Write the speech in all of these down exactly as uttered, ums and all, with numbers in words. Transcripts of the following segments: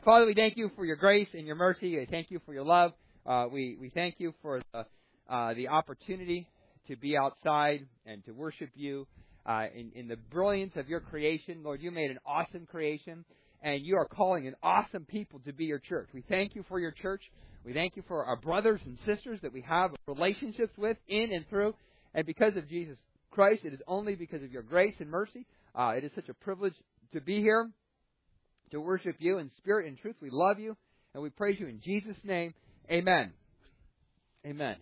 Father, we thank you for your grace and your mercy. We thank you for your love. Uh, we, we thank you for the, uh, the opportunity to be outside and to worship you uh, in, in the brilliance of your creation. Lord, you made an awesome creation, and you are calling an awesome people to be your church. We thank you for your church. We thank you for our brothers and sisters that we have relationships with in and through. And because of Jesus Christ, it is only because of your grace and mercy. Uh, it is such a privilege to be here, to worship you in spirit and truth. We love you, and we praise you in Jesus' name. Amen. Amen.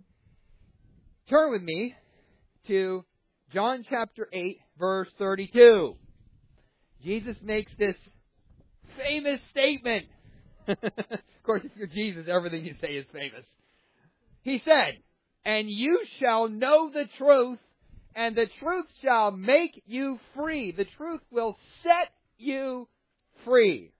Turn with me to John chapter eight, verse thirty-two. Jesus makes this famous statement. Of course, if you're Jesus, everything you say is famous. He said, "And you shall know the truth, and the truth shall make you free." The truth will set you free.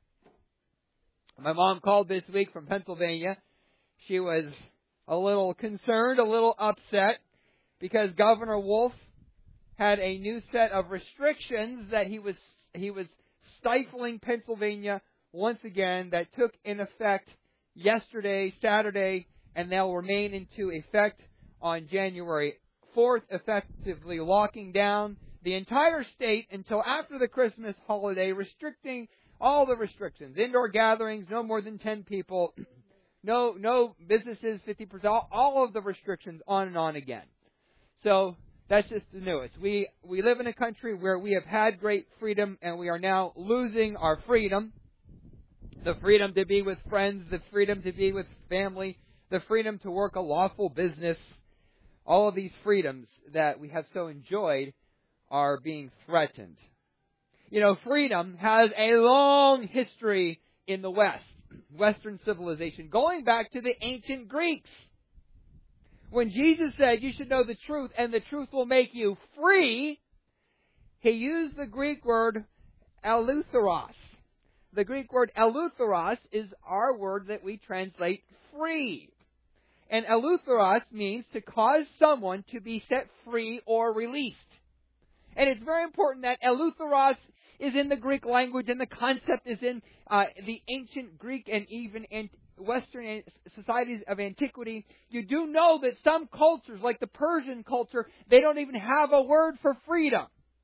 My mom called this week from Pennsylvania. She was a little concerned, a little upset, because Governor Wolf had a new set of restrictions that he was he was stifling Pennsylvania once again, that took in effect yesterday, Saturday, and they'll remain into effect on January fourth, effectively locking down the entire state until after the Christmas holiday, restricting all the restrictions. Indoor gatherings, no more than ten people. No no businesses, fifty percent. All, all of the restrictions, on and on again. So that's just the newest. We, we live in a country where we have had great freedom, and we are now losing our freedom. The freedom to be with friends, the freedom to be with family, the freedom to work a lawful business. All of these freedoms that we have so enjoyed are being threatened. You know, freedom has a long history in the West, Western civilization, going back to the ancient Greeks. When Jesus said, "You should know the truth, and the truth will make you free," he used the Greek word eleutheros. The Greek word eleutheros is our word that we translate free. And eleutheros means to cause someone to be set free or released. And it's very important that eleutheros is in the Greek language, and the concept is in uh, the ancient Greek and even ant- Western societies of antiquity. You do know that some cultures, like the Persian culture, they don't even have a word for freedom.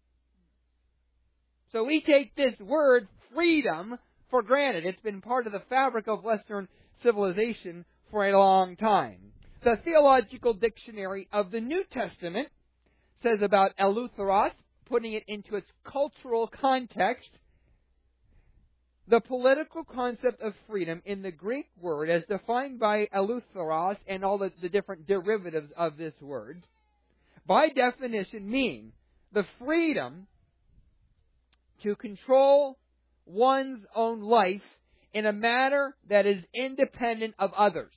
So we take this word, freedom, for granted. It's been part of the fabric of Western civilization for a long time. The Theological Dictionary of the New Testament says about eleutheros, putting it into its cultural context, the political concept of freedom in the Greek word, as defined by eleutheros and all the, the different derivatives of this word, by definition mean the freedom to control one's own life in a manner that is independent of others.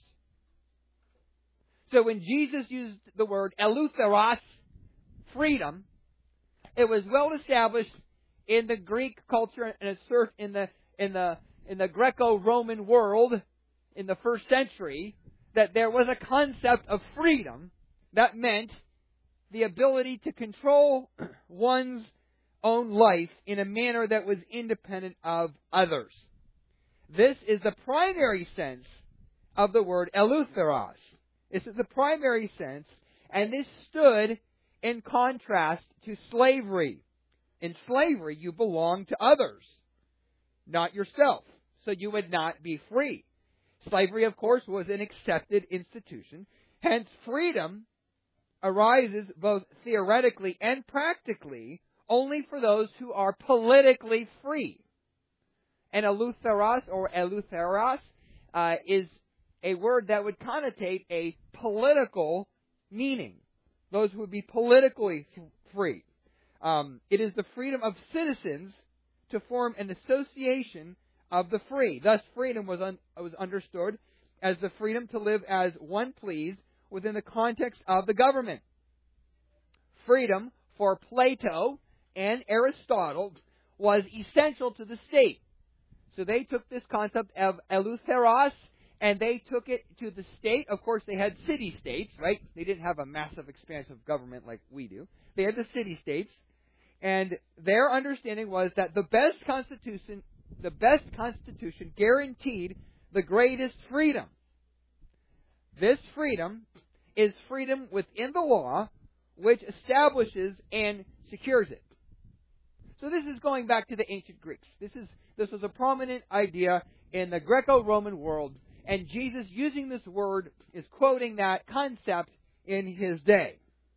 So when Jesus used the word eleutheros, freedom, it was well established in the Greek culture and in the in the in the Greco-Roman world in the first century that there was a concept of freedom that meant the ability to control one's own life in a manner that was independent of others. This is the primary sense of the word eleutheros. This is the primary sense, and this stood in contrast to slavery. In slavery, you belong to others, not yourself, so you would not be free. Slavery, of course, was an accepted institution. Hence, freedom arises both theoretically and practically only for those who are politically free. And eleutheros or eleutheros uh, is a word that would connotate a political meaning. Those who would be politically free. Um, it is the freedom of citizens to form an association of the free. Thus, freedom was, un- was understood as the freedom to live as one pleased within the context of the government. Freedom for Plato and Aristotle was essential to the state. So they took this concept of eleutheros and they took it to the state. Of course, they had city-states, right? They didn't have a massive expanse of government like we do. They had the city-states. And their understanding was that the best constitution the best Constitution guaranteed the greatest freedom. This freedom is freedom within the law, which establishes and secures it. So this is going back to the ancient Greeks. This is this was a prominent idea in the Greco-Roman world, and Jesus, using this word, is quoting that concept in his day.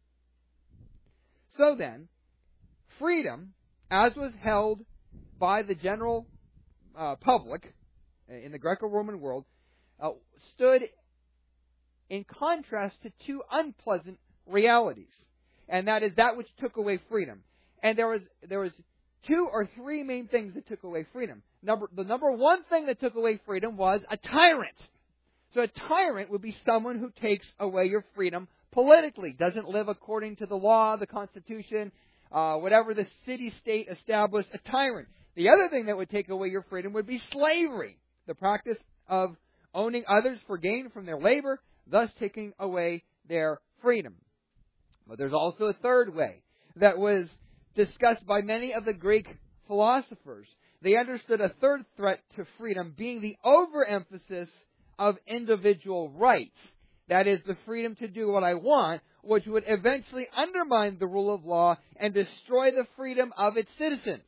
So then, freedom, as was held by the general uh, public in the Greco-Roman world, uh, stood in contrast to two unpleasant realities, and that is that which took away freedom. And there was there was two or three main things that took away freedom. Number the number one thing that took away freedom was a tyrant. So a tyrant would be someone who takes away your freedom politically, doesn't live according to the law, the Constitution, uh, whatever the city-state established, a tyrant. The other thing that would take away your freedom would be slavery, the practice of owning others for gain from their labor, thus taking away their freedom. But there's also a third way that was discussed by many of the Greek philosophers. They understood a third threat to freedom being the overemphasis of individual rights. That is, the freedom to do what I want, which would eventually undermine the rule of law and destroy the freedom of its citizens.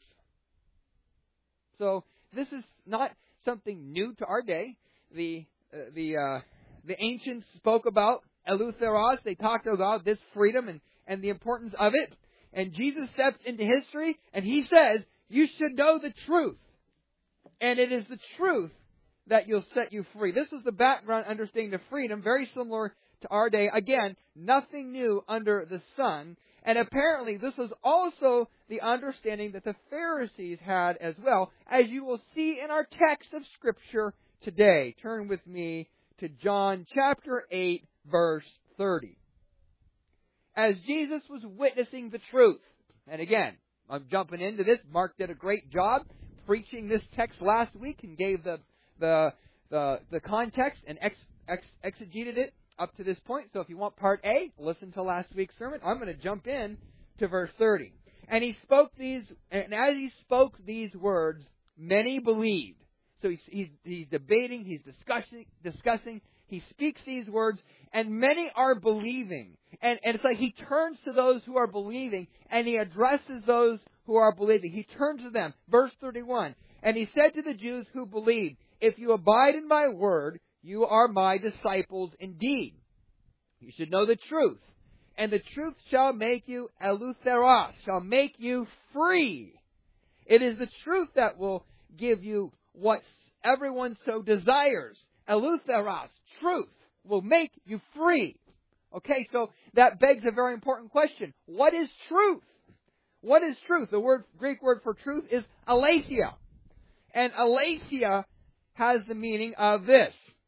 So this is not something new to our day. The uh, the uh, the ancients spoke about eleutheros. They talked about this freedom and, and the importance of it. And Jesus steps into history and he says, you should know the truth. And it is the truth that will set you free. This was the background understanding of freedom, very similar to our day. Again, nothing new under the sun. And apparently this was also the understanding that the Pharisees had as well, as you will see in our text of Scripture today. Turn with me to John chapter eight, verse thirty. As Jesus was witnessing the truth, and again, I'm jumping into this. Mark did a great job preaching this text last week and gave the the the, the context and ex, ex, exegeted it up to this point. So if you want part A, listen to last week's sermon. I'm going to jump in to verse thirty. And he spoke these, and as he spoke these words, many believed. So he's he's, he's debating, he's discussing, discussing. He speaks these words, and many are believing. And, and it's like he turns to those who are believing, and he addresses those who are believing. He turns to them. Verse thirty-one. And he said to the Jews who believed, if you abide in my word, you are my disciples indeed. You should know the truth. And the truth shall make you eleutheros, shall make you free. It is the truth that will give you what everyone so desires. Eleutheros, truth, will make you free. Okay, so that begs a very important question. What is truth? What is truth? The word Greek word for truth is aletheia. And aletheia has the meaning of this.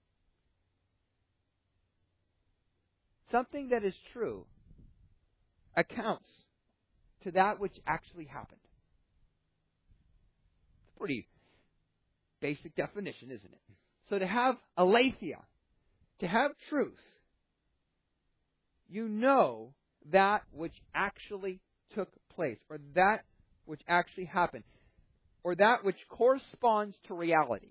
Something that is true accounts to that which actually happened. It's a pretty basic definition, isn't it? So to have aletheia, to have truth, you know that which actually took place, or that which actually happened, or that which corresponds to reality.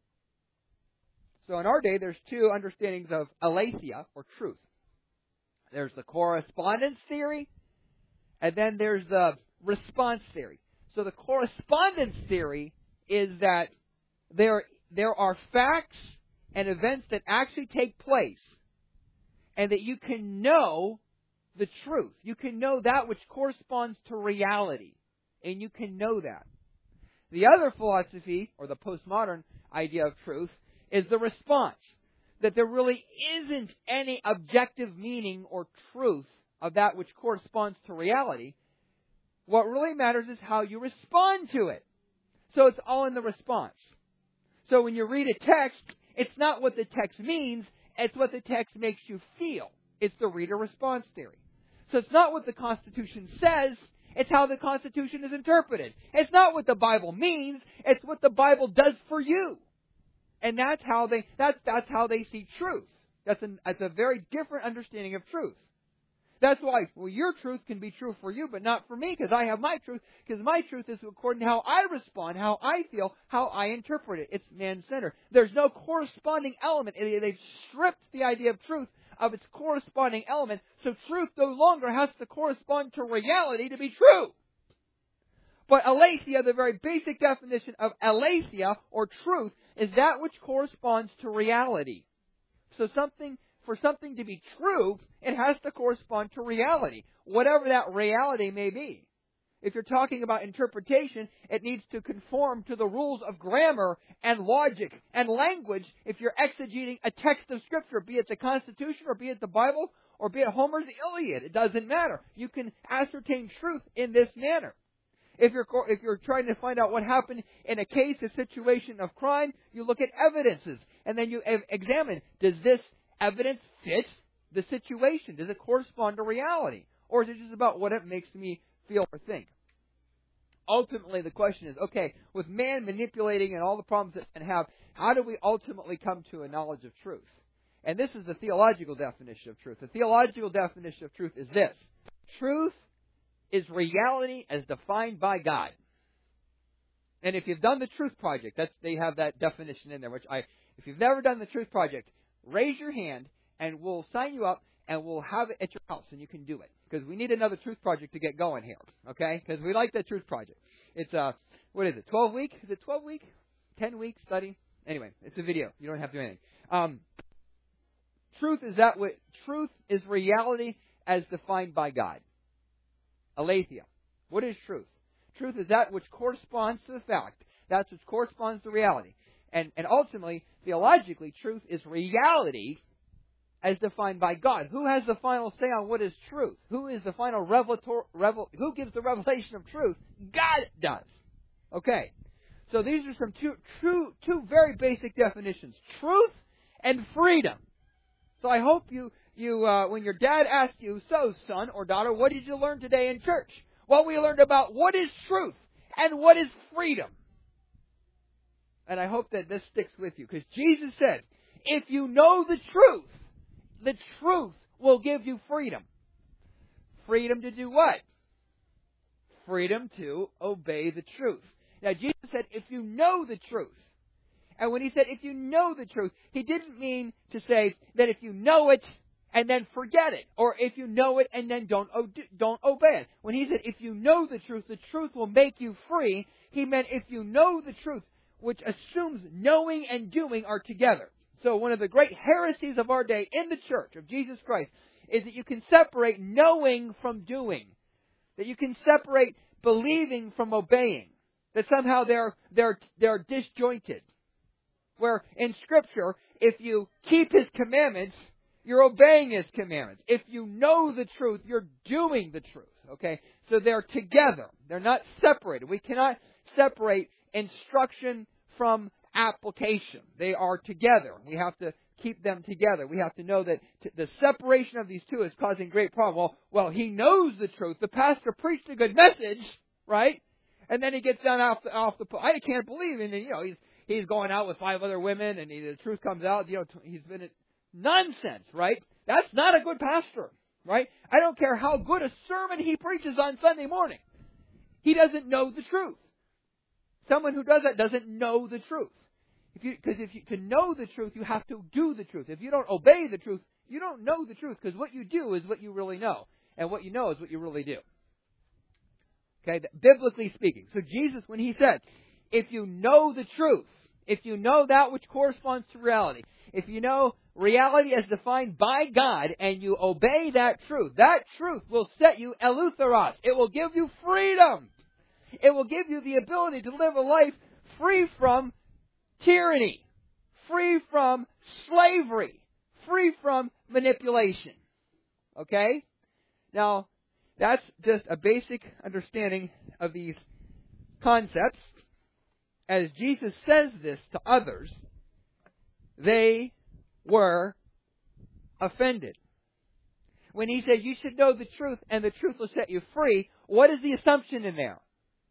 So in our day, there's two understandings of aletheia, or truth. There's the correspondence theory, and then there's the response theory. So the correspondence theory is that there, there are facts and events that actually take place, and that you can know the truth. You can know that which corresponds to reality, and you can know that. The other philosophy, or the postmodern idea of truth, is the response. That there really isn't any objective meaning or truth of that which corresponds to reality. What really matters is how you respond to it. So it's all in the response. So when you read a text, it's not what the text means, it's what the text makes you feel. It's the reader-response theory. So it's not what the Constitution says, it's how the Constitution is interpreted. It's not what the Bible means, it's what the Bible does for you. And that's how they that's that's how they see truth. That's, an, that's a very different understanding of truth. That's why, well, your truth can be true for you, but not for me, because I have my truth, because my truth is according to how I respond, how I feel, how I interpret it. It's man-centered. There's no corresponding element. They've stripped the idea of truth of its corresponding element, so truth no longer has to correspond to reality to be true. But aletheia, the very basic definition of aletheia, or truth, is that which corresponds to reality. So something, for something to be true, it has to correspond to reality, whatever that reality may be. If you're talking about interpretation, it needs to conform to the rules of grammar and logic and language if you're exegeting a text of Scripture, be it the Constitution or be it the Bible or be it Homer's Iliad. It doesn't matter. You can ascertain truth in this manner. If you're if you're trying to find out what happened in a case, a situation of crime, you look at evidences and then you examine, does this evidence fit the situation? Does it correspond to reality? Or is it just about what it makes me feel or think? Ultimately, the question is, okay, with man manipulating and all the problems that man have, how do we ultimately come to a knowledge of truth? And this is the theological definition of truth. The theological definition of truth is this. Truth is reality as defined by God. And if you've done the Truth Project, that's they have that definition in there, which I, if you've never done the Truth Project, raise your hand and we'll sign you up and we'll have it at your house and you can do it. Because we need another Truth Project to get going here. Okay? Because we like that Truth Project. It's a, what is it, twelve week? Is it twelve week? ten week study? Anyway, it's a video. You don't have to do anything. Um, truth is that what, truth is reality as defined by God. Aletheia. What is truth? Truth is that which corresponds to the fact. That's which corresponds to reality. And, and ultimately, theologically, truth is reality as defined by God. Who has the final say on what is truth? Who is the final revelator, revel, who gives the revelation of truth? God does. Okay. So these are some two, true, two very basic definitions. Truth and freedom. So I hope you, you uh, when your dad asked you, so son or daughter, what did you learn today in church? Well, we learned about what is truth and what is freedom. And I hope that this sticks with you. Because Jesus said, if you know the truth, the truth will give you freedom. Freedom to do what? Freedom to obey the truth. Now, Jesus said, if you know the truth. And when he said, if you know the truth, he didn't mean to say that if you know it and then forget it. Or if you know it and then don't, don't obey it. When he said, if you know the truth, the truth will make you free. He meant if you know the truth, which assumes knowing and doing are together. So one of the great heresies of our day in the church of Jesus Christ is that you can separate knowing from doing. That you can separate believing from obeying. That somehow they're, they're, they're disjointed. Where in Scripture, if you keep His commandments, you're obeying His commandments. If you know the truth, you're doing the truth. Okay? So they're together. They're not separated. We cannot separate instruction from application. They are together. We have to keep them together. We have to know that t- the separation of these two is causing great problem. Well, well, he knows the truth. The pastor preached a good message, right? And then he gets down off the, off the, I can't believe it. And, you know, he's, he's going out with five other women and he, the truth comes out, you know, he's been, nonsense, right? That's not a good pastor, right? I don't care how good a sermon he preaches on Sunday morning. He doesn't know the truth. Someone who does that doesn't know the truth. If you, because if you, to know the truth, you have to do the truth. If you don't obey the truth, you don't know the truth, because what you do is what you really know. And what you know is what you really do. Okay, biblically speaking. So Jesus, when He said, if you know the truth, if you know that which corresponds to reality, if you know reality as defined by God, and you obey that truth, that truth will set you eleutheros. It will give you freedom. It will give you the ability to live a life free from tyranny, free from slavery, free from manipulation. Okay? Now, that's just a basic understanding of these concepts. As Jesus says this to others, they were offended. When He said, you should know the truth and the truth will set you free, what is the assumption in there?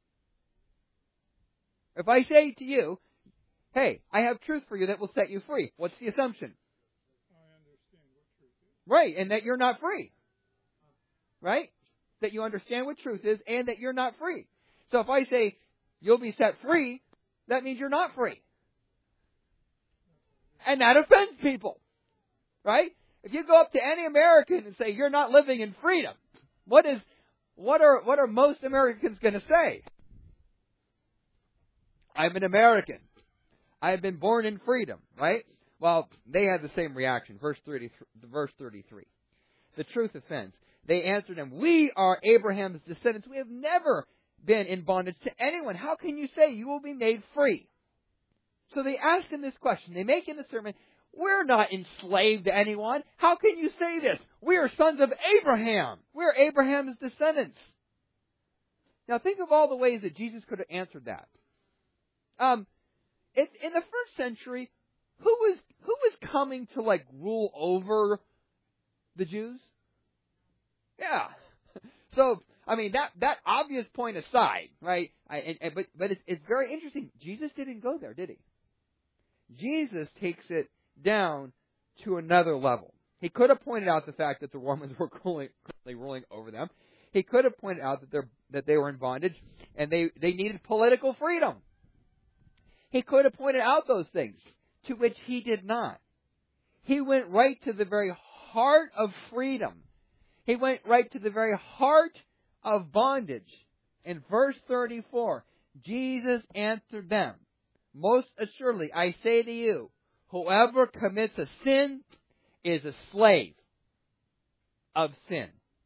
If I say to you, hey, I have truth for you that will set you free, what's the assumption? I understand what truth is. Right, and that you're not free. right? That you understand what truth is and that you're not free. So if I say you'll be set free, that means you're not free. And that offends people, right? If you go up to any American and say you're not living in freedom, what is, what are, what are most Americans going to say? I'm an American. I have been born in freedom, right? Well, they had the same reaction. Verse thirty, verse thirty-three. The truth offends. They answered him, we are Abraham's descendants. We have never been in bondage to anyone. How can you say you will be made free? So they asked him this question. They make in the sermon, we're not enslaved to anyone. How can you say this? We are sons of Abraham. We're Abraham's descendants. Now think of all the ways that Jesus could have answered that. Um, it, in the first century, who was who was coming to like rule over the Jews? Yeah. So I mean that that obvious point aside, right? I, and, and, but but it's, it's very interesting. Jesus didn't go there, did he? Jesus takes it down to another level. He could have pointed out the fact that the Romans were currently ruling over them. He could have pointed out that they that they were in bondage and they, they needed political freedom. He could have pointed out those things, to which he did not. He went right to the very heart of freedom. He went right to the very heart of bondage. In verse thirty-four, Jesus answered them, most assuredly, I say to you, whoever commits a sin is a slave of sin.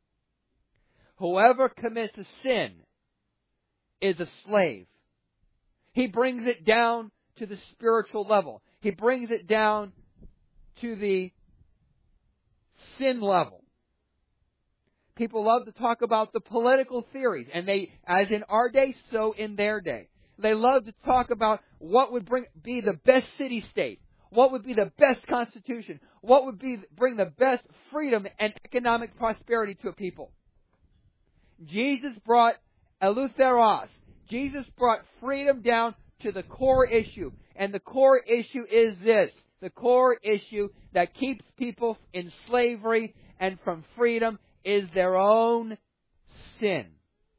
Whoever commits a sin is a slave. He brings it down to the spiritual level. He brings it down to the sin level. People love to talk about the political theories, and they, as in our day, so in their day. They love to talk about what would bring be the best city-state, what would be the best constitution, what would be bring the best freedom and economic prosperity to a people. Jesus brought eleutheros. Jesus brought freedom down to the core issue. And the core issue is this. The core issue that keeps people in slavery and from freedom is their own sin.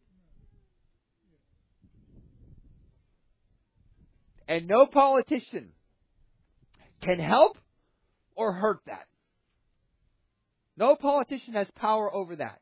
And no politician can help or hurt that. No politician has power over that.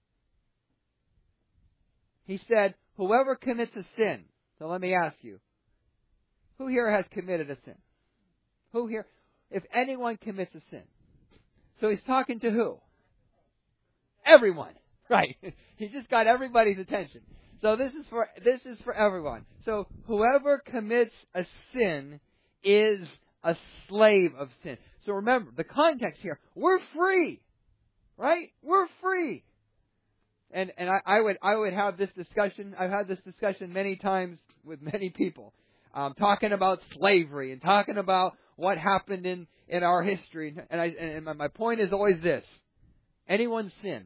He said, whoever commits a sin. So let me ask you, who here has committed a sin? Who here? If anyone commits a sin. So he's talking to who? Everyone. Right. He just got everybody's attention. So this is for this is for everyone. So whoever commits a sin is a slave of sin. So remember, the context here, we're free. Right? We're free. And and I, I would I would have this discussion. I've had this discussion many times with many people, um, talking about slavery and talking about what happened in, in our history. And I and my point is always this: anyone sin,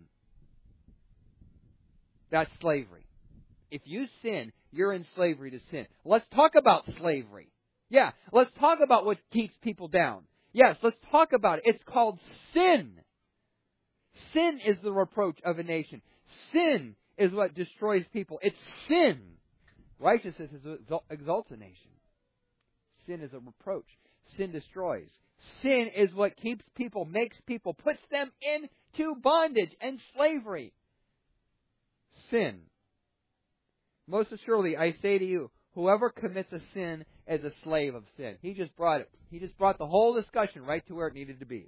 that's slavery. If you sin, you're in slavery to sin. Let's talk about slavery. Yeah, let's talk about what keeps people down. Yes, let's talk about it. It's called sin. Sin is the reproach of a nation. Sin is what destroys people. It's sin. Righteousness is what exalts a nation. Sin is a reproach. Sin destroys. Sin is what keeps people, makes people, puts them into bondage and slavery. Sin. Most assuredly, I say to you, whoever commits a sin is a slave of sin. He just brought it. He just brought the whole discussion right to where it needed to be.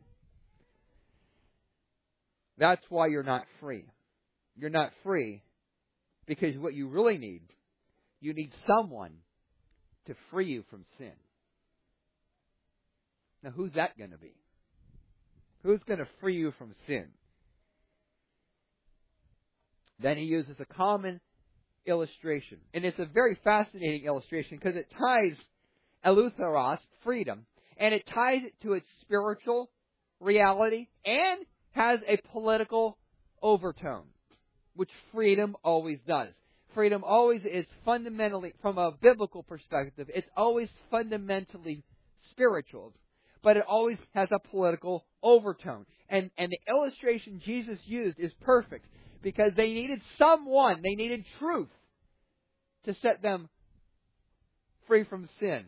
That's why you're not free. You're not free because what you really need, you need someone to free you from sin. Now, who's that going to be? Who's going to free you from sin? Then he uses a common illustration. And it's a very fascinating illustration because it ties eleutheros, freedom, and it ties it to its spiritual reality and has a political overtone, which freedom always does. Freedom always is fundamentally, from a biblical perspective, it's always fundamentally spiritual, but it always has a political overtone. And, and the illustration Jesus used is perfect because they needed someone, they needed truth to set them free from sin.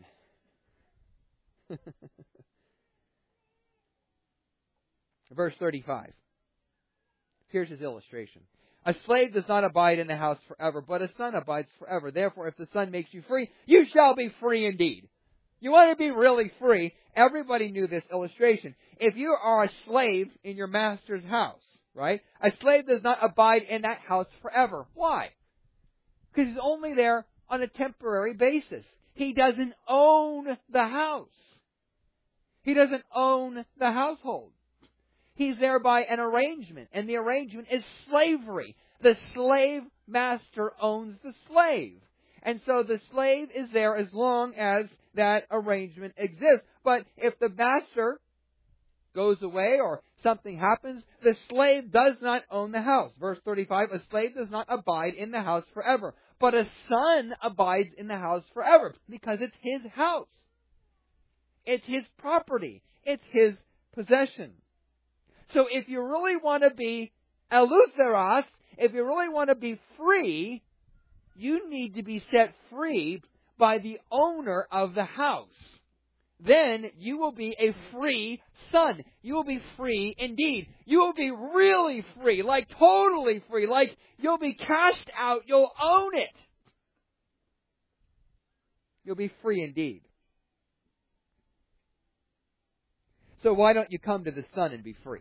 Verse thirty-five. Here's his illustration. A slave does not abide in the house forever, but a son abides forever. Therefore, if the Son makes you free, you shall be free indeed. You want to be really free? Everybody knew this illustration. If you are a slave in your master's house, right? A slave does not abide in that house forever. Why? Because he's only there on a temporary basis. He doesn't own the house. He doesn't own the household. He's there by an arrangement, and the arrangement is slavery. The slave master owns the slave. And so the slave is there as long as that arrangement exists. But if the master goes away or something happens, the slave does not own the house. Verse thirty-five, a slave does not abide in the house forever, but a son abides in the house forever, because it's his house. It's his property. It's his possession. So if you really want to be eleutheros, if you really want to be free, you need to be set free by the owner of the house. Then you will be a free son. You will be free indeed. You will be really free, like totally free, like you'll be cashed out, you'll own it. You'll be free indeed. So why don't you come to the Son and be free?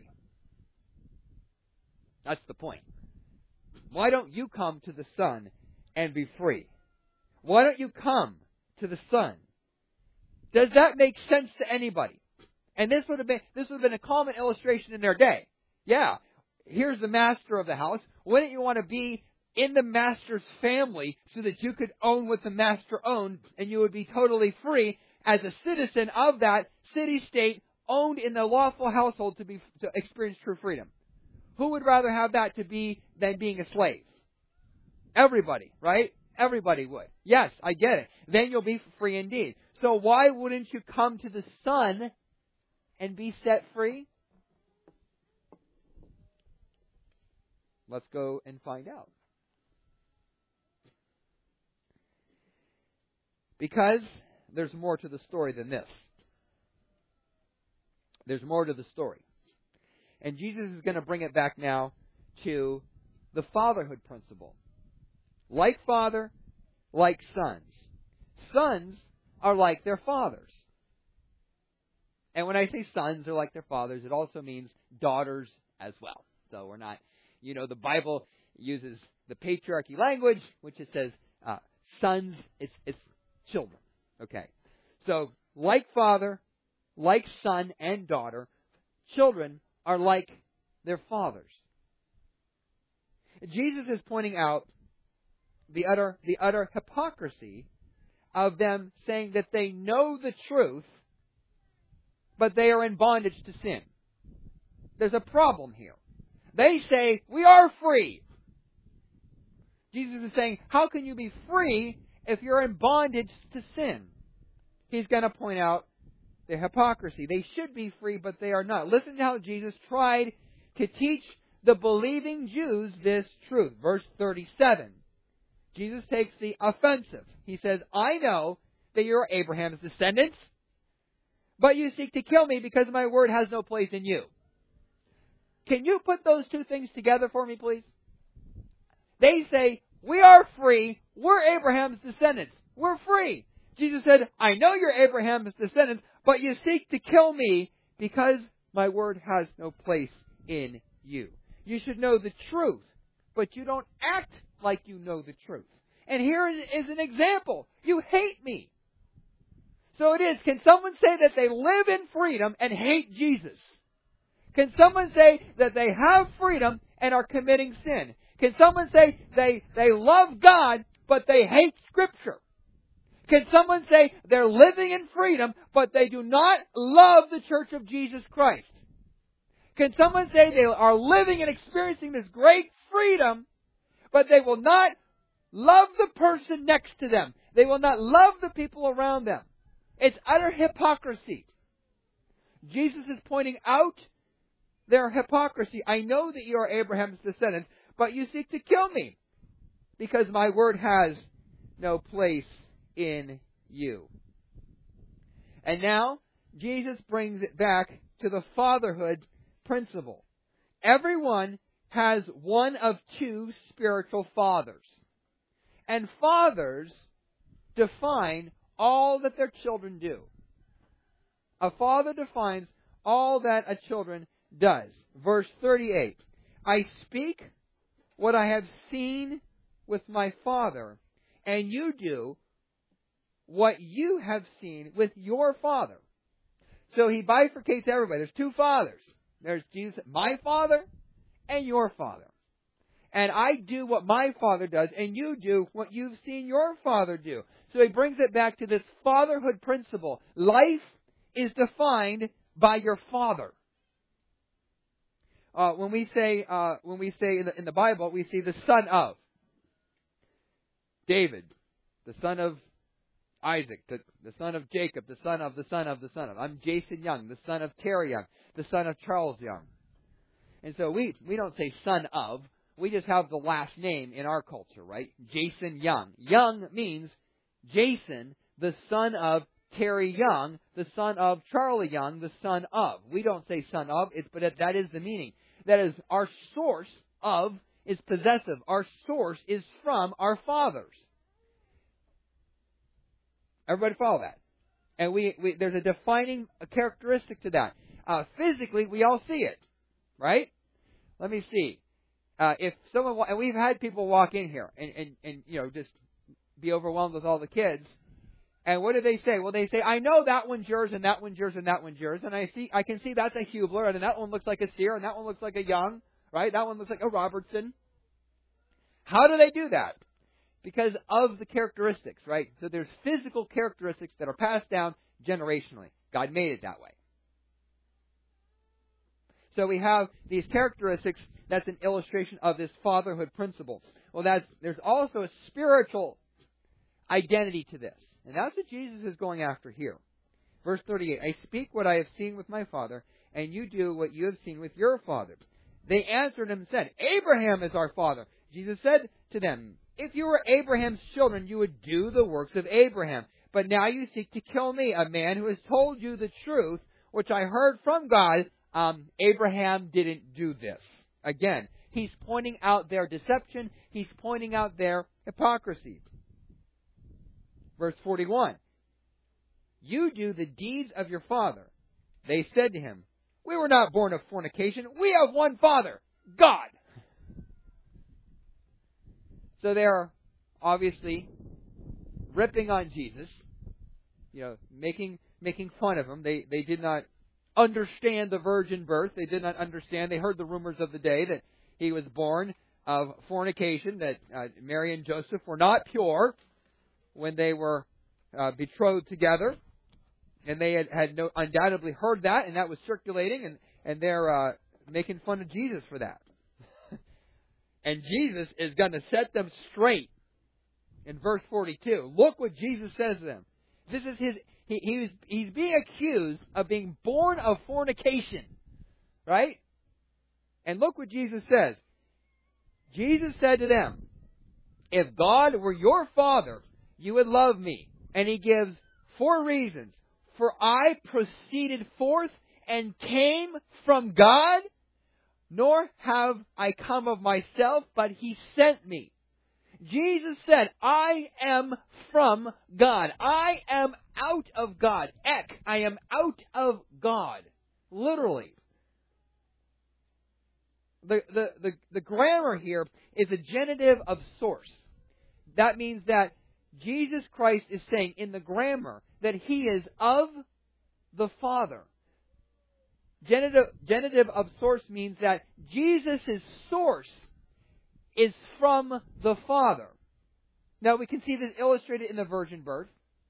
That's the point. Why don't you come to the Son and be free? Why don't you come to the Son? Does that make sense to anybody? And this would have been this would have been a common illustration in their day. Yeah, here's the master of the house. Wouldn't you want to be in the master's family so that you could own what the master owned, and you would be totally free as a citizen of that city-state, owned in the lawful household to be to experience true freedom? Who would rather have that to be than being a slave? Everybody, right? Everybody would. Yes, I get it. Then you'll be free indeed. So why wouldn't you come to the Son and be set free? Let's go and find out. Because there's more to the story than this. There's more to the story. And Jesus is going to bring it back now to the fatherhood principle. Like father, like sons. Sons are like their fathers. And when I say sons are like their fathers, it also means daughters as well. So we're not, you know, the Bible uses the patriarchy language, which it says uh, sons, it's, it's children. Okay. So, like father, like son and daughter, children are like their fathers. Jesus is pointing out the utter, the utter hypocrisy of them saying that they know the truth, but they are in bondage to sin. There's a problem here. They say, we are free. Jesus is saying, how can you be free if you're in bondage to sin? He's going to point out the hypocrisy. They should be free, but they are not. Listen to how Jesus tried to teach the believing Jews this truth. Verse thirty-seven. Jesus takes the offensive. He says, I know that you are Abraham's descendants, but you seek to kill me because my word has no place in you. Can you put those two things together for me, please? They say, we are free. We're Abraham's descendants. We're free. Jesus said, I know you're Abraham's descendants, but you seek to kill me because my word has no place in you. You should know the truth, but you don't act like you know the truth. And here is an example. You hate me. So it is. Can someone say that they live in freedom and hate Jesus? Can someone say that they have freedom and are committing sin? Can someone say they, they love God, but they hate Scripture? Can someone say they're living in freedom, but they do not love the Church of Jesus Christ? Can someone say they are living and experiencing this great freedom, but they will not love the person next to them? They will not love the people around them. It's utter hypocrisy. Jesus is pointing out their hypocrisy. I know that you are Abraham's descendants, but you seek to kill me, because my word has no place in you. And now, Jesus brings it back to the fatherhood principle. Everyone has one of two spiritual fathers. And fathers define all that their children do. A father defines all that a children does. Verse thirty-eight, I speak what I have seen with my father, and you do what you have seen with your father. So he bifurcates everybody. There's two fathers. There's Jesus, my father, and your father. And I do what my father does, and you do what you've seen your father do. So he brings it back to this fatherhood principle. Life is defined by your father. Uh, when we say, uh, when we say in the, in the Bible, we see the son of David, the son of Isaac, the, the son of Jacob, the son of the son of the son of. I'm Jason Young, the son of Terry Young, the son of Charles Young. And so we we don't say son of. We just have the last name in our culture, right? Jason Young. Young means Jason, the son of Terry Young, the son of Charlie Young, the son of. We don't say son of, it's, but that is the meaning. That is, our source of is possessive. Our source is from our fathers. Everybody follow that? And we, we there's a defining characteristic to that. Uh, physically, we all see it, right? Let me see. Uh, if someone, and we've had people walk in here and, and, and, you know, just be overwhelmed with all the kids. And what do they say? Well, they say, I know that one's yours, and that one's yours, and that one's yours. And I see, I can see that's a Hubler, and that one looks like a Sear, and that one looks like a Young, right? That one looks like a Robertson. How do they do that? Because of the characteristics, right? So there's physical characteristics that are passed down generationally. God made it that way. So we have these characteristics. That's an illustration of this fatherhood principle. Well, that's, there's also a spiritual identity to this. And that's what Jesus is going after here. Verse thirty-eight, I speak what I have seen with my father, and you do what you have seen with your father. They answered him and said, Abraham is our father. Jesus said to them, if you were Abraham's children, you would do the works of Abraham. But now you seek to kill me, a man who has told you the truth, which I heard from God. Um, Abraham didn't do this. Again, he's pointing out their deception. He's pointing out their hypocrisy. Verse forty-one, you do the deeds of your father. They said to him, we were not born of fornication. We have one Father, God. So they're obviously ripping on Jesus, you know, making making fun of him. They they did not understand the virgin birth. They did not understand. They heard the rumors of the day that he was born of fornication, that uh, Mary and Joseph were not pure when they were uh, betrothed together. And they had, had no, undoubtedly heard that, and that was circulating, and, and they're uh, making fun of Jesus for that. And Jesus is going to set them straight in verse forty-two. Look what Jesus says to them. This is his, he, he was, he's being accused of being born of fornication. Right? And look what Jesus says. Jesus said to them, if God were your Father, you would love me. And he gives four reasons. For I proceeded forth and came from God, nor have I come of myself, but he sent me. Jesus said, I am from God. I am out of God. Ek, I am out of God. Literally. The, the, the, the grammar here is a genitive of source. That means that Jesus Christ is saying in the grammar that he is of the Father. Genitive, genitive of source means that Jesus' source is from the Father. Now we can see this illustrated in the virgin birth.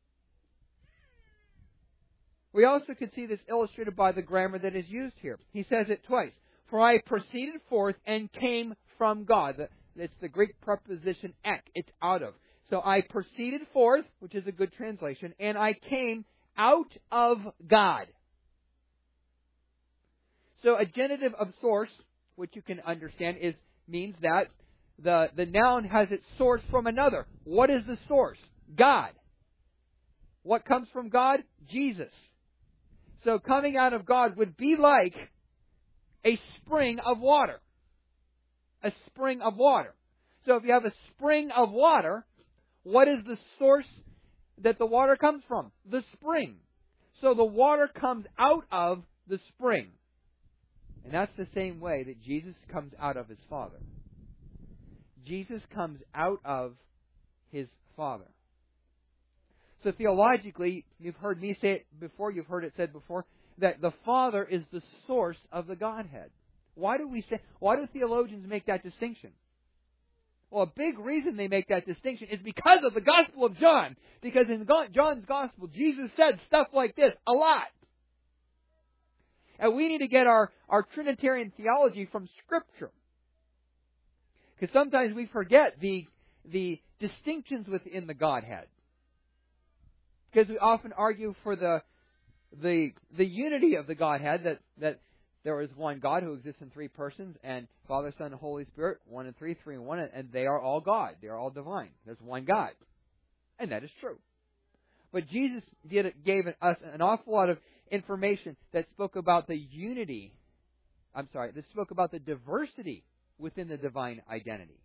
We also can see this illustrated by the grammar that is used here. He says it twice. For I proceeded forth and came from God. It's the Greek preposition ek. It's out of. So I proceeded forth, which is a good translation, and I came out of God. So a genitive of source, which you can understand, is means that the, the noun has its source from another. What is the source? God. What comes from God? Jesus. So coming out of God would be like a spring of water. A spring of water. So if you have a spring of water, what is the source that the water comes from? The spring. So the water comes out of the spring. And that's the same way that Jesus comes out of His Father. Jesus comes out of His Father. So theologically, you've heard me say it before, you've heard it said before, that the Father is the source of the Godhead. Why do we say, why do theologians make that distinction? Well, a big reason they make that distinction is because of the Gospel of John. Because in John's Gospel, Jesus said stuff like this a lot. And we need to get our, our Trinitarian theology from Scripture. Because sometimes we forget the, the distinctions within the Godhead. Because we often argue for the, the, the unity of the Godhead, that, that there is one God who exists in three persons, and Father, Son, and Holy Spirit, one and three, three and one, and they are all God. They are all divine. There's one God. And that is true. But Jesus did, gave us an awful lot of information that spoke about the unity, I'm sorry, that spoke about the diversity within the divine identity.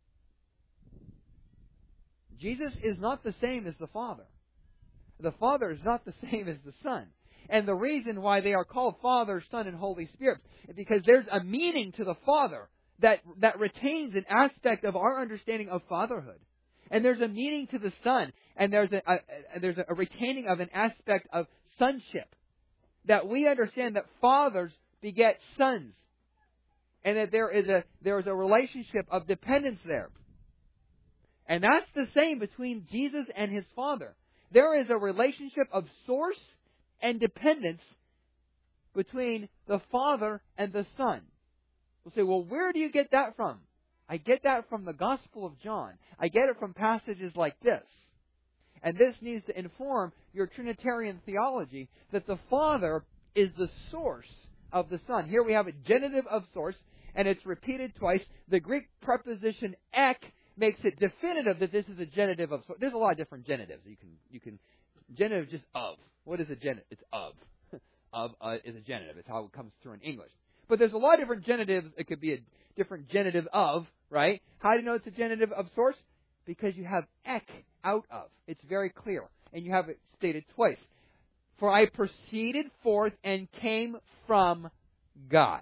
Jesus is not the same as the Father. The Father is not the same as the Son. And the reason why they are called Father, Son, and Holy Spirit is because there's a meaning to the Father that, that retains an aspect of our understanding of fatherhood. And there's a meaning to the Son, and there's a, a, a there's a retaining of an aspect of sonship. That we understand that fathers beget sons. And that there is a there is a relationship of dependence there. And that's the same between Jesus and His Father. There is a relationship of source and dependence between the Father and the Son. We'll say, well, where do you get that from? I get that from the Gospel of John. I get it from passages like this. And this needs to inform your Trinitarian theology that the Father is the source of the Son. Here we have a genitive of source, and it's repeated twice. The Greek preposition ek makes it definitive that this is a genitive of source. There's a lot of different genitives. You can, you can, genitive just of. What is a genitive? It's of. of uh, is a genitive. It's how it comes through in English. But there's a lot of different genitives. It could be a different genitive of, right? How do you know it's a genitive of source? Because you have ek, out of. It's very clear. And you have it stated twice. For I proceeded forth and came from God.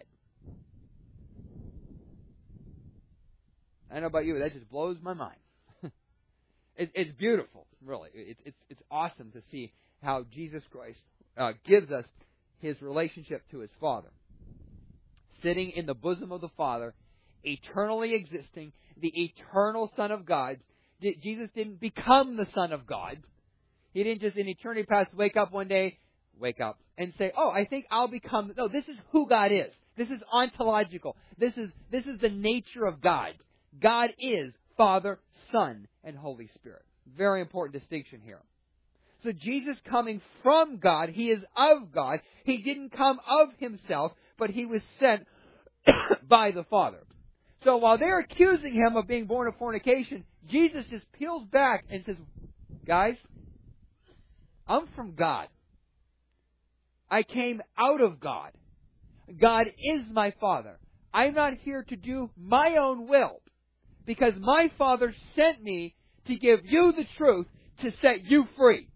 I don't know about you, but that just blows my mind. it, it's beautiful, really. It, it's it's awesome to see how Jesus Christ uh, gives us His relationship to His Father. Sitting in the bosom of the Father, eternally existing, the eternal Son of God. Jesus didn't become the Son of God. He didn't just in eternity past wake up one day, wake up, and say, oh, I think I'll become... No, this is who God is. This is ontological. This is this is the nature of God. God is Father, Son, and Holy Spirit. Very important distinction here. So Jesus coming from God, He is of God. He didn't come of Himself, but He was sent by the Father. So while they're accusing Him of being born of fornication, Jesus just peels back and says, guys, I'm from God. I came out of God. God is my Father. I'm not here to do my own will, because my Father sent me to give you the truth to set you free.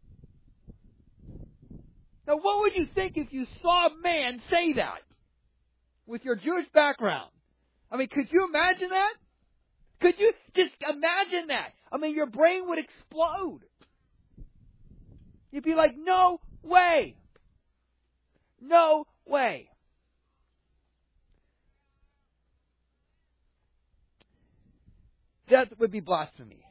Now, what would you think if you saw a man say that with your Jewish background? I mean, could you imagine that? Could you just imagine that? I mean, your brain would explode. You'd be like, no way. No way. That would be blasphemy.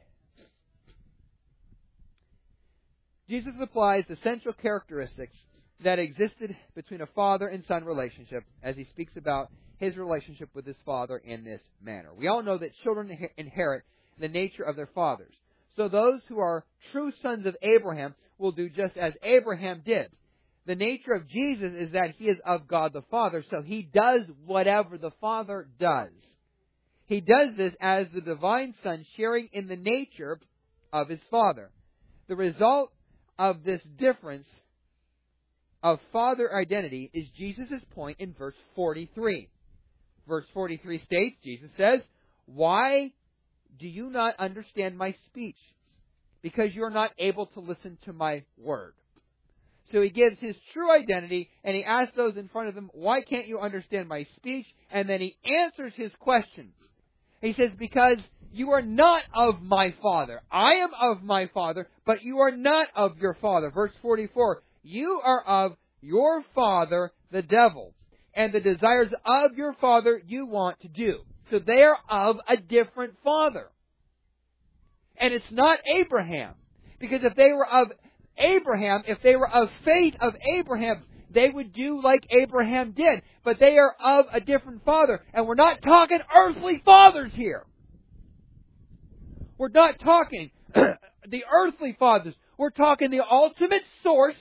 Jesus applies the central characteristics that existed between a father and son relationship as He speaks about His relationship with His Father in this manner. We all know that children inherit the nature of their fathers. So those who are true sons of Abraham will do just as Abraham did. The nature of Jesus is that He is of God the Father, so He does whatever the Father does. He does this as the divine Son, sharing in the nature of His Father. The result of this difference of Father identity is Jesus' point in verse forty-three. Verse forty-three states, Jesus says, "Why do you not understand my speech? Because you are not able to listen to my word." So He gives His true identity, and He asks those in front of Him, "Why can't you understand my speech?" And then He answers His question. He says, "Because you are not of my Father. I am of my Father, but you are not of your Father." Verse forty-four, "You are of your father, the devil, and the desires of your father you want to do." So they are of a different father. And it's not Abraham. Because if they were of Abraham, if they were of faith of Abraham, they would do like Abraham did. But they are of a different father. And we're not talking earthly fathers here. We're not talking the earthly fathers. We're talking the ultimate source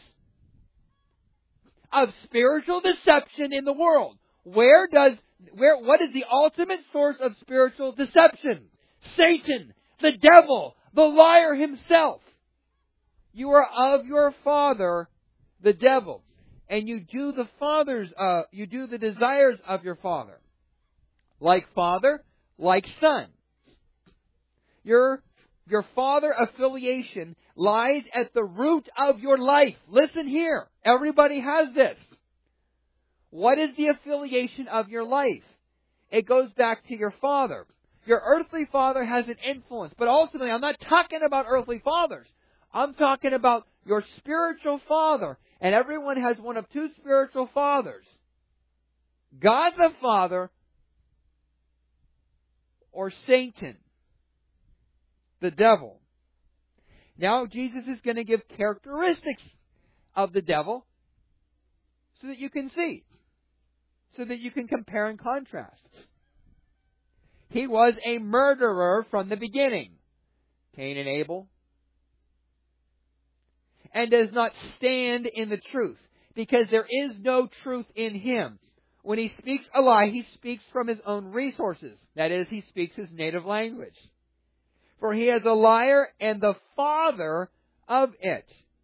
of spiritual deception in the world. Where does, where, what is the ultimate source of spiritual deception? Satan, the devil, the liar himself. You are of your father, the devil, and you do the father's, uh, you do the desires of your father. Like father, like son. Your, your father affiliation lies at the root of your life. Listen here. Everybody has this. What is the affiliation of your life? It goes back to your father. Your earthly father has an influence. But ultimately, I'm not talking about earthly fathers. I'm talking about your spiritual father. And everyone has one of two spiritual fathers. God the Father or Satan, the devil. Now Jesus is going to give characteristics of the devil so that you can see, so that you can compare and contrast. He was a murderer from the beginning, Cain and Abel, and does not stand in the truth, because there is no truth in him. When he speaks a lie, he speaks from his own resources. That is, he speaks his native language. For he is a liar and the father of it.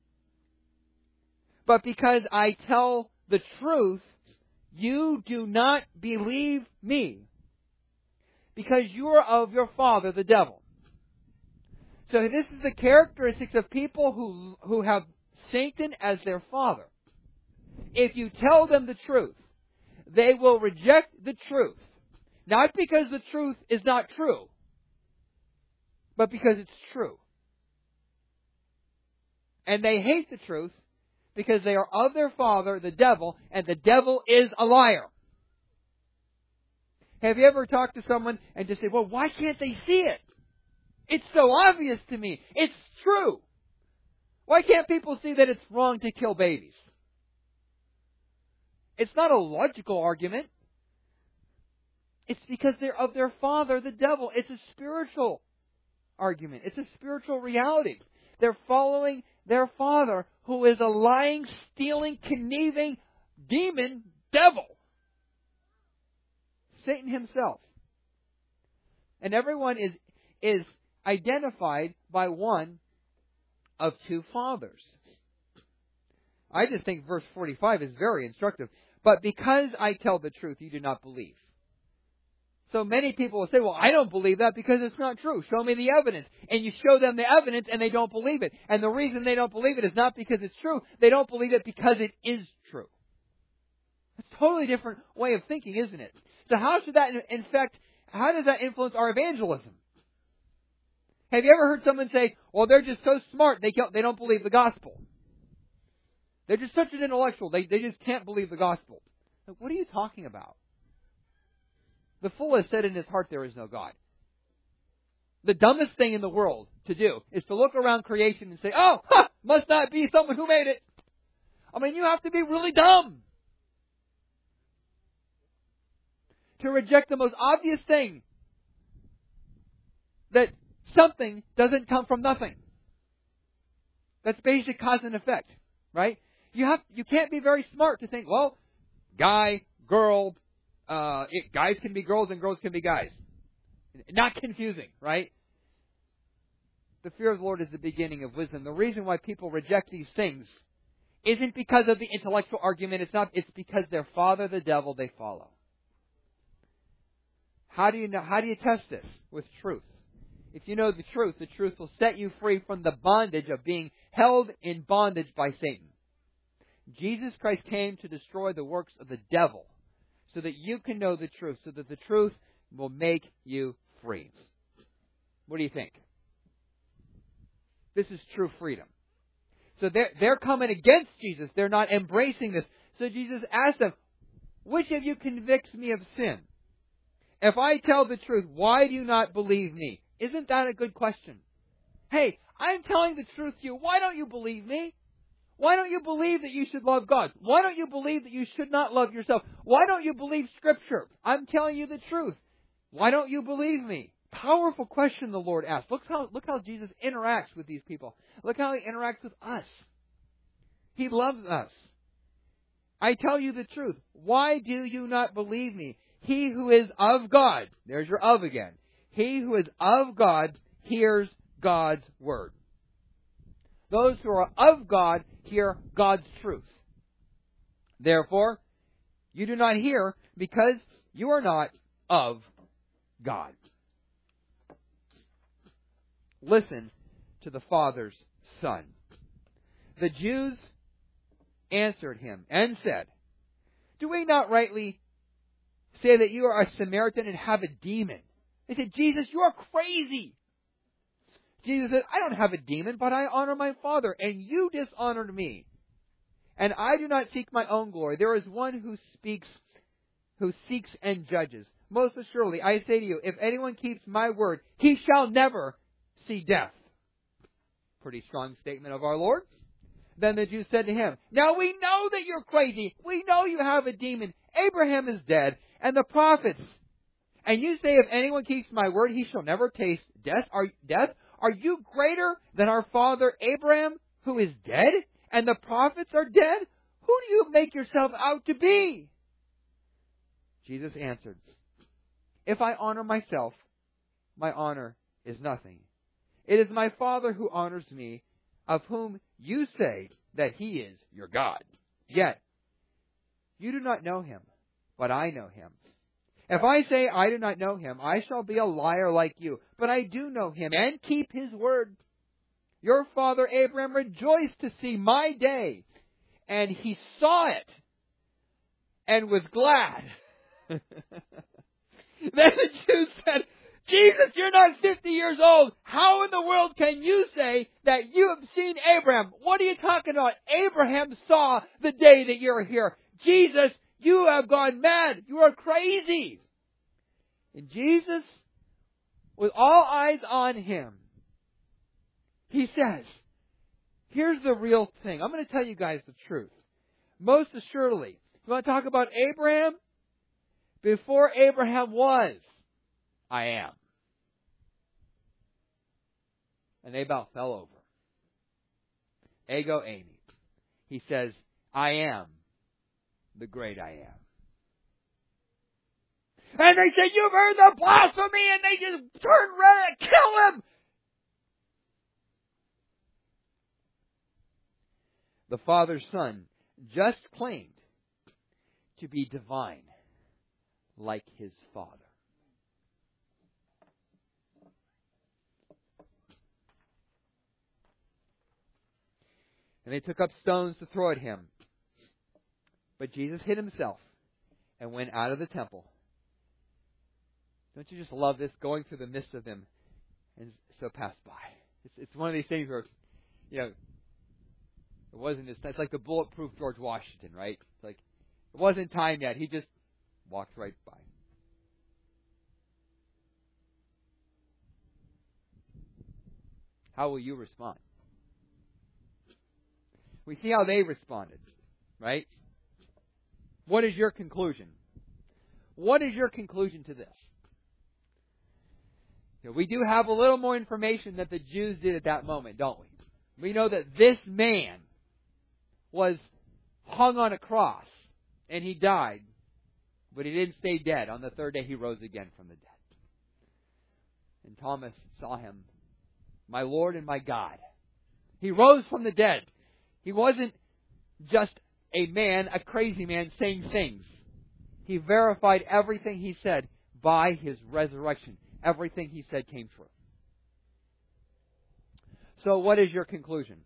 But because I tell the truth, you do not believe me, because you are of your father, the devil. So this is the characteristics of people who, who have Satan as their father. If you tell them the truth, they will reject the truth. Not because the truth is not true, but because it's true. And they hate the truth because they are of their father, the devil, and the devil is a liar. Have you ever talked to someone and just say, well, why can't they see it? It's so obvious to me. It's true. Why can't people see that it's wrong to kill babies? It's not a logical argument. It's because they're of their father, the devil. It's a spiritual argument. It's a spiritual reality. They're following their father, who is a lying, stealing, conniving demon devil. Satan himself. And everyone is, is identified by one of two fathers. I just think verse forty-five is very instructive. But because I tell the truth, you do not believe. So many people will say, well, I don't believe that because it's not true. Show me the evidence. And you show them the evidence and they don't believe it. And the reason they don't believe it is not because it's true. They don't believe it because it is true. It's a totally different way of thinking, isn't it? So how should that infect, how does that influence our evangelism? Have you ever heard someone say, well, they're just so smart, they don't, they don't believe the gospel. They're just such an intellectual, they, they just can't believe the gospel. Like, what are you talking about? The fool has said in his heart there is no God. The dumbest thing in the world to do is to look around creation and say, oh, ha, must not be someone who made it. I mean, you have to be really dumb to reject the most obvious thing, that something doesn't come from nothing. That's basic cause and effect, right? You have, you can't be very smart to think, well, guy, girl, uh, it, guys can be girls and girls can be guys. Not confusing, right? The fear of the Lord is the beginning of wisdom. The reason why people reject these things isn't because of the intellectual argument. It's not. It's because their father, the devil, they follow. How do you know? How do you test this? With truth. If you know the truth, the truth will set you free from the bondage of being held in bondage by Satan. Jesus Christ came to destroy the works of the devil so that you can know the truth, so that the truth will make you free. What do you think? This is true freedom. So they're, they're coming against Jesus. They're not embracing this. So Jesus asked them, which of you convicts me of sin? If I tell the truth, why do you not believe me? Isn't that a good question? Hey, I'm telling the truth to you. Why don't you believe me? Why don't you believe that you should love God? Why don't you believe that you should not love yourself? Why don't you believe Scripture? I'm telling you the truth. Why don't you believe me? Powerful question the Lord asked. Look how, look how Jesus interacts with these people. Look how He interacts with us. He loves us. I tell you the truth. Why do you not believe me? He who is of God, there's your of again. He who is of God hears God's word. Those who are of God hear God's truth. Therefore, you do not hear because you are not of God. Listen to the Father's Son. The Jews answered him and said, do we not rightly say that you are a Samaritan and have a demon? They said, Jesus, you are crazy. Jesus said, I don't have a demon, but I honor my Father, and you dishonored me. And I do not seek my own glory. There is one who speaks, who seeks and judges. Most assuredly, I say to you, if anyone keeps my word, he shall never see death. Pretty strong statement of our Lord. Then the Jews said to him, now we know that you're crazy. We know you have a demon. Abraham is dead, and the prophets. And you say, if anyone keeps my word, he shall never taste death. Are, death? Are you greater than our father Abraham, who is dead, and the prophets are dead? Who do you make yourself out to be? Jesus answered, if I honor myself, my honor is nothing. It is my Father who honors me, of whom you say that He is your God. Yet, you do not know Him, but I know Him. If I say I do not know Him, I shall be a liar like you. But I do know Him and keep His word. Your father Abraham rejoiced to see my day, and he saw it and was glad. Then the Jews said, Jesus, you're not fifty years old. How in the world can you say that you have seen Abraham? What are you talking about? Abraham saw the day that you're here. Jesus, you have gone mad. You are crazy. And Jesus, with all eyes on him, he says, here's the real thing. I'm going to tell you guys the truth. Most assuredly, you want to talk about Abraham? Before Abraham was, I am. And they about fell over. Ego Amy. He says, I am the great I am. And they said, you've heard the blasphemy, and they just turned ready to kill him. The Father's Son just claimed to be divine like His Father. And they took up stones to throw at Him. But Jesus hid Himself and went out of the temple. Don't you just love this? Going through the midst of them and so passed by. It's, it's one of these things where, you know, it wasn't, it's, it's like the bulletproof George Washington, right? It's like, it wasn't time yet. He just walked right by. How will you respond? We see how they responded, right? What is your conclusion? What is your conclusion to this? You know, we do have a little more information that the Jews did at that moment, don't we? We know that this man was hung on a cross and he died, but he didn't stay dead. On the third day he rose again from the dead. And Thomas saw him, my Lord and my God. He rose from the dead. He wasn't just a man, a crazy man, saying things. He verified everything he said by His resurrection. Everything He said came true. So what is your conclusion?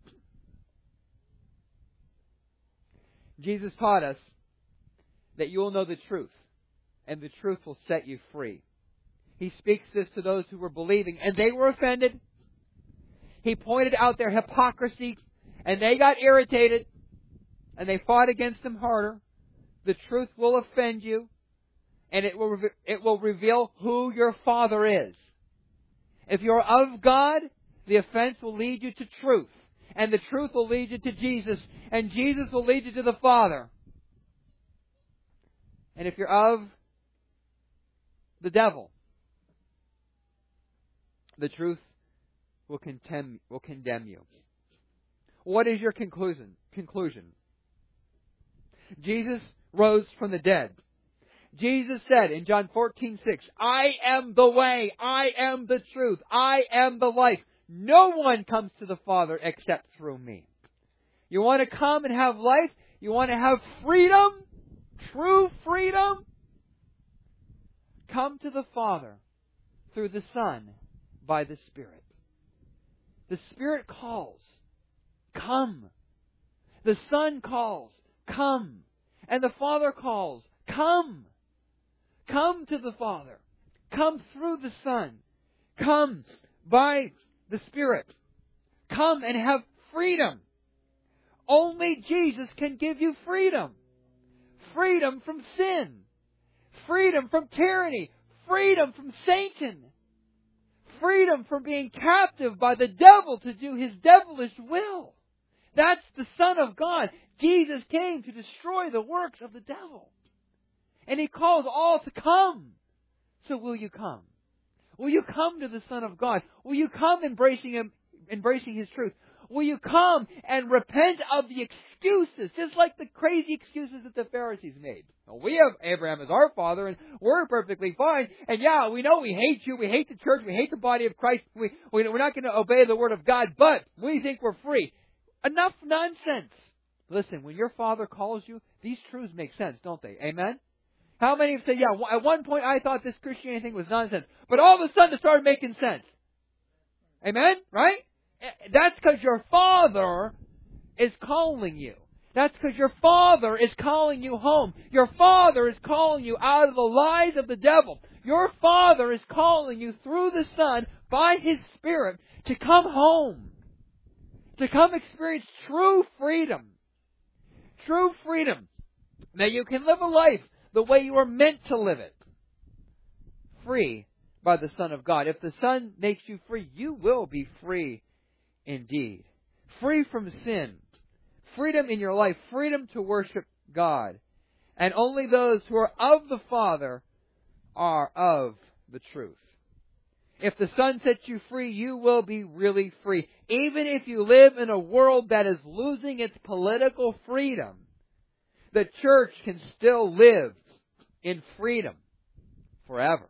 Jesus taught us that you will know the truth, and the truth will set you free. He speaks this to those who were believing, and they were offended. He pointed out their hypocrisy, and they got irritated, and they fought against Him harder. The truth will offend you, and it will it will reveal who your Father is. If you're of God, the offense will lead you to truth, and the truth will lead you to Jesus, and Jesus will lead you to the Father. And if you're of the devil, the truth will condemn, will condemn you. What is your conclusion? Conclusion. Jesus rose from the dead. Jesus said in John fourteen six, I am the way, I am the truth, I am the life. No one comes to the Father except through me. You want to come and have life? You want to have freedom? True freedom? Come to the Father through the Son by the Spirit. The Spirit calls. Come. The Son calls. Come. And the Father calls. Come. Come to the Father. Come through the Son. Come by the Spirit. Come and have freedom. Only Jesus can give you freedom. Freedom from sin. Freedom from tyranny. Freedom from Satan. Freedom from being captive by the devil to do his devilish will. That's the Son of God. Jesus came to destroy the works of the devil. And He calls all to come. So will you come? Will you come to the Son of God? Will you come embracing Him, embracing His truth? Will you come and repent of the excuses, just like the crazy excuses that the Pharisees made? Well, we have Abraham as our father, and we're perfectly fine. And yeah, we know we hate you, we hate the church, we hate the body of Christ. We, we, we're not going to obey the Word of God, but we think we're free. Enough nonsense. Listen, when your Father calls you, these truths make sense, don't they? Amen? How many have said, yeah, at one point I thought this Christianity thing was nonsense, but all of a sudden it started making sense. Amen? Right? That's because your Father is calling you. That's because your Father is calling you home. Your Father is calling you out of the lies of the devil. Your Father is calling you through the Son by His Spirit to come home. To come experience true freedom. True freedom. Now you can live a life the way you are meant to live it. Free by the Son of God. If the Son makes you free, you will be free indeed. Free from sin. Freedom in your life. Freedom to worship God. And only those who are of the Father are of the truth. If the Son sets you free, you will be really free. Even if you live in a world that is losing its political freedom, the church can still live in freedom forever.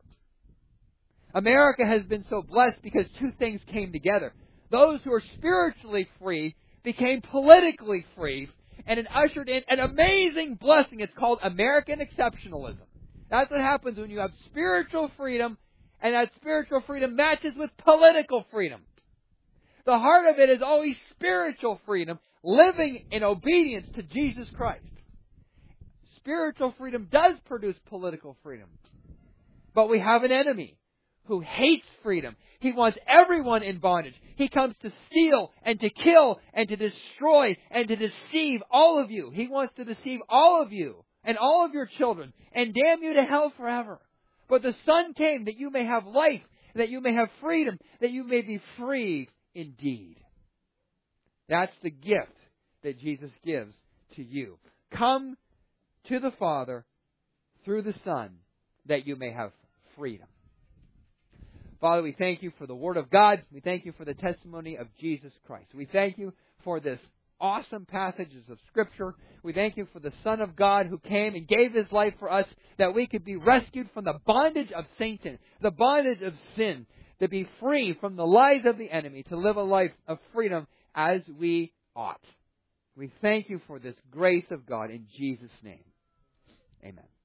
America has been so blessed because two things came together. Those who are spiritually free became politically free, and it ushered in an amazing blessing. It's called American exceptionalism. That's what happens when you have spiritual freedom, and that spiritual freedom matches with political freedom. The heart of it is always spiritual freedom, living in obedience to Jesus Christ. Spiritual freedom does produce political freedom. But we have an enemy who hates freedom. He wants everyone in bondage. He comes to steal and to kill and to destroy and to deceive all of you. He wants to deceive all of you and all of your children and damn you to hell forever. But the Son came that you may have life, that you may have freedom, that you may be free indeed. That's the gift that Jesus gives to you. Come to the Father through the Son, that you may have freedom. Father, we thank you for the Word of God. We thank you for the testimony of Jesus Christ. We thank you for this awesome passages of Scripture. We thank you for the Son of God who came and gave His life for us, that we could be rescued from the bondage of Satan, the bondage of sin, to be free from the lies of the enemy, to live a life of freedom as we ought. We thank you for this grace of God in Jesus' name. Amen.